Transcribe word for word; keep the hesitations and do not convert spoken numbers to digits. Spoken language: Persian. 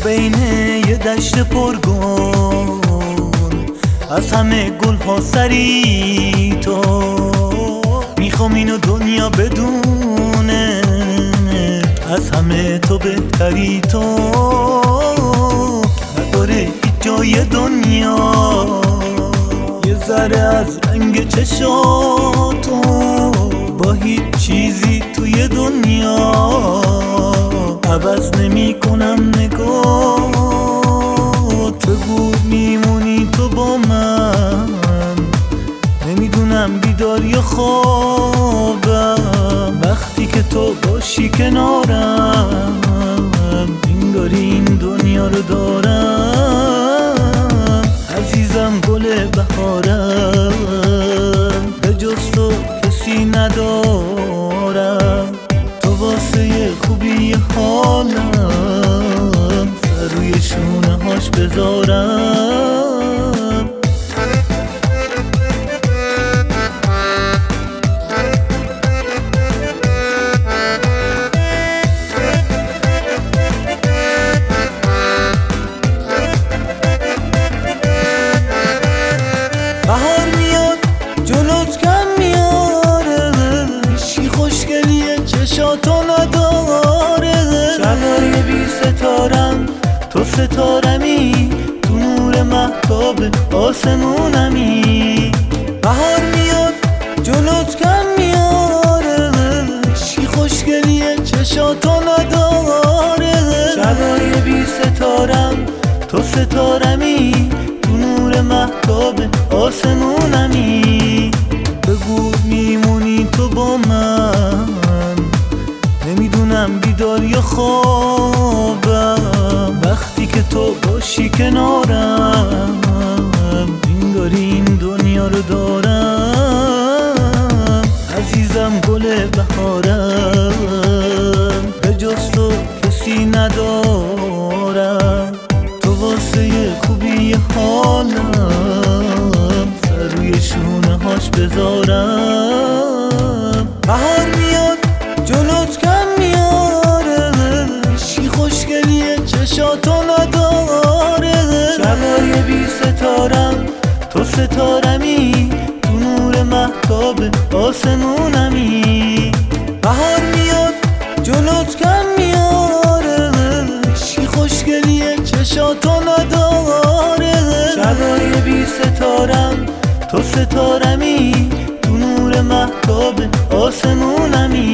بین یه دشت پرگل، از همه گل ها سری تو. میخوام اینو دنیا بدونه، از همه تو بهتری تو. نداره هیچ جای دنیا یه ذره از رنگ چشاتو، با هیچ چیزی توی دنیا عوض نمی کنم نگاه. تو بود میمونی تو با من، نمیدونم بیدار یا خوابم. وقتی که تو باشی کنارم، انگاری این دنیا رو دارم. عزیزم گل بهارم، به جز تو کسی ندارم. تو واسه خوبی حالم، سر روی شونه هاش بذارم. بهار میاد جلوت کم میاره، هیچی خوشگلیه چشاتو نداره. شبای بی ستارم تو ستارمی، تو نور مهتاب آسمونمی. بهار میاد جلوت کم میاره، هیچی خوشگلیه چشاتو نداره. شبای بی ستارم تو ستارمی، نور مهتاب آسمونمی. بگو میمونی تو با من، نمیدونم بیدار یا خوابم. وقتی که تو باشی کنارم، انگاری این دنیا رو دارم. عزیزم گل بهارم، به جز تو کسی ندارم. تو واسه خوبی حالم، سر روی شونه هاش بذارم. بهار میاد جلوت کم میاره، هیچی خوشگلیه چشاتو نداره. شبای بی ستارم تو ستارمی، تو نور مهتاب آسمونمی. بهار میاد جلوت کم میاره، هیچی خوشگلیه چشاتو نداره. شبای بی ستارم تو ستارمی، تو نور مهتاب آسمونمی.